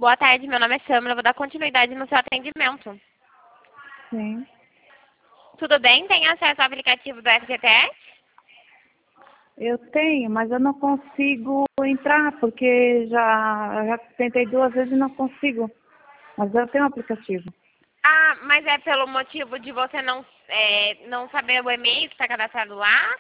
Boa tarde, meu nome é Samara, eu vou dar continuidade no seu atendimento. Sim. Tudo bem? Tem acesso ao aplicativo do FGTS? Eu tenho, mas eu não consigo entrar porque já tentei 2 vezes e não consigo. Mas eu tenho um aplicativo. Ah, mas é pelo motivo de você não saber o e-mail que está cadastrado lá?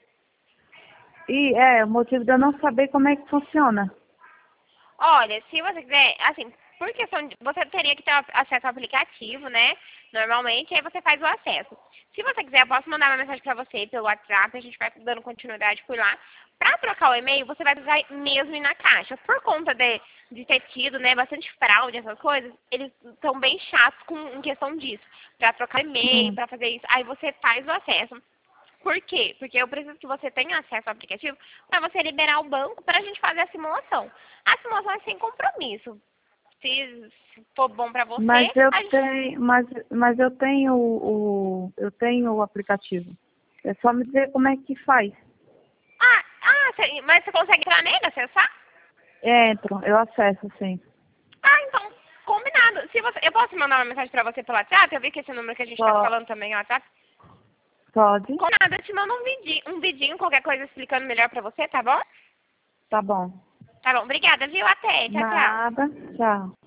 E o motivo de eu não saber como é que funciona. Olha, se você quiser, assim, por questão de, você teria que ter acesso ao aplicativo, né? Normalmente, aí você faz o acesso. Se você quiser, eu posso mandar uma mensagem pra você pelo WhatsApp, a gente vai dando continuidade por lá. Pra trocar o e-mail, você vai precisar mesmo ir na caixa. Por conta de ter tido, né, bastante fraude, essas coisas, eles estão bem chatos em questão disso. Pra trocar e-mail, Hum. pra fazer isso, aí você faz o acesso. Por quê? Porque eu preciso que você tenha acesso ao aplicativo para você liberar o banco para a gente fazer a simulação. A simulação é sem compromisso. Se for bom para Mas você, eu a gente... tenho, mas eu tenho eu tenho o aplicativo. É só me dizer como é que faz. Mas você consegue entrar nele, acessar? Entro, eu acesso, sim. Ah, então, combinado. Se você, eu posso mandar uma mensagem para você pelo WhatsApp? Eu vi que esse número que a gente está Só falando também é o WhatsApp. pode? Combinado, eu te mando um vidinho, qualquer coisa explicando melhor para você, tá bom? Tá bom. Tá bom, obrigada, viu? Até, tchau, tchau. Nada. Tchau.